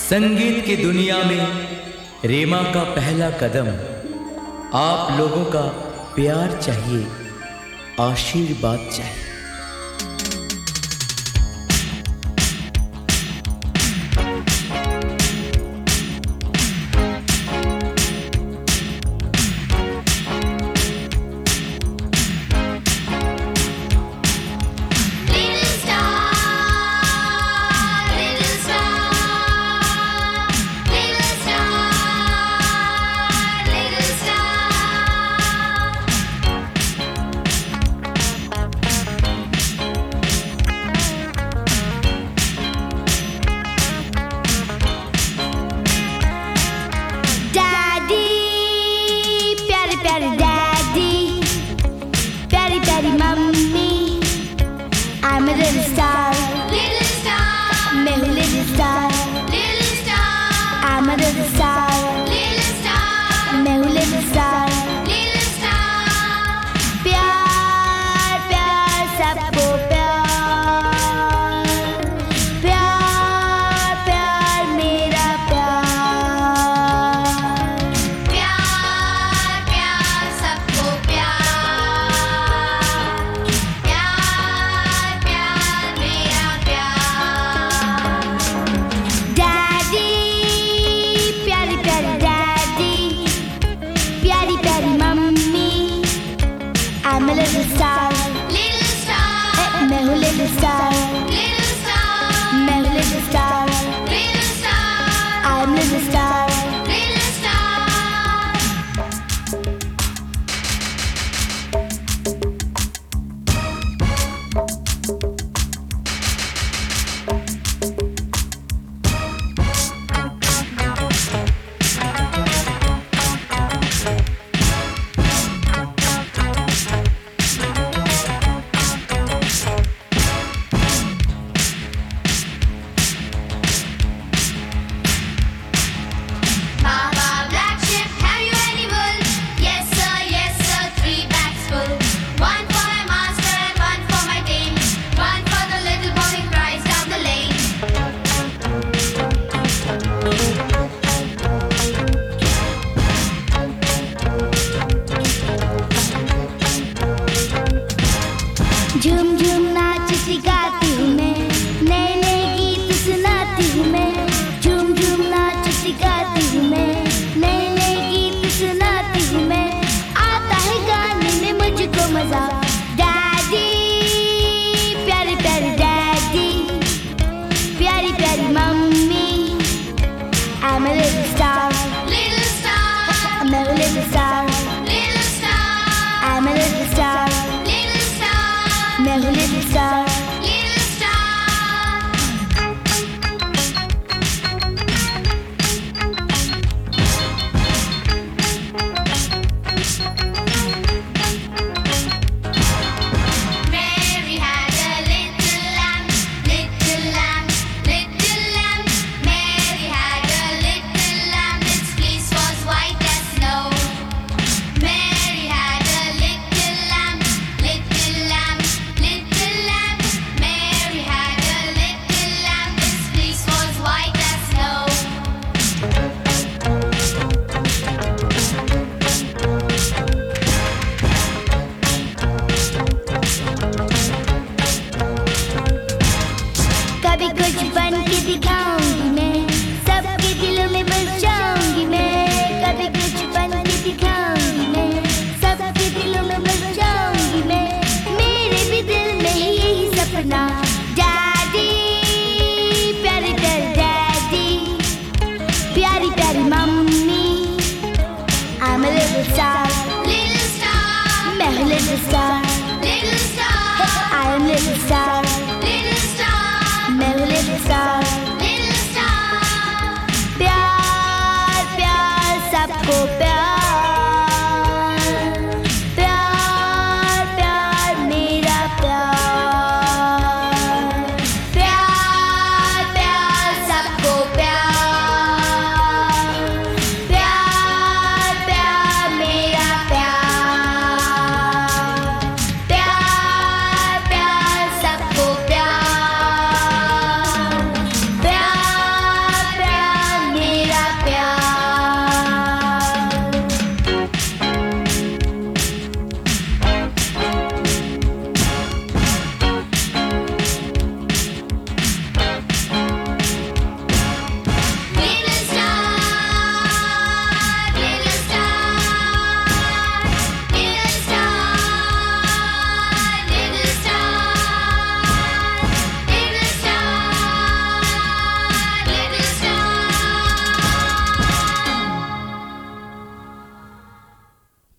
संगीत की दुनिया में रीमा का पहला कदम। आप लोगों का प्यार चाहिए, आशीर्वाद चाहिए। I'm a little star, little star. मैं हूँ little star, little star. I'm a little star, little star. मैं हूँ little star, little star. प्यार प्यार सबको प्यार, प्यार प्यार मेरा प्यार, प्यार प्यार सबको I'm a little star, little star. मैं हूँ little star, little star. मैं हूँ little star, little star. I'm little star, little star. झूम झूम नाचती गाती हूँ मैं, नए नए गीत सुनाती हूँ मैं। झूम झूम नाचती गाती हूँ मैं, नए नए गीत सुनाती हूँ मैं। आता है गाने में मुझको मजा। डैडी प्यारी प्यारी डैडी, प्यारी प्यारी mummy. I'm a little star, little star. मैं हूँ little star, little star. I'm a little star, little star. मैं हूँ little star, little star. Mary had a little lamb, little lamb, little lamb. Mary had a little lamb, its fleece was white as snow. Mary had a little lamb, little lamb, little lamb. Mary had a little lamb, its fleece was white as snow. कभी कुछ बन के दिखाऊंगी मैं, सबके दिलों में बस जाऊंगी मैं। कभी कुछ बन के दिखाऊंगी मैं, सबके दिलों में बस जाऊंगी मैं। मेरे भी दिल में ही यही सपना। डैडी प्यारी प्यारी डैडी, प्यारी प्यारी mummy. I'm a little star, little star. मैं हूँ little star, little star. I'm little star,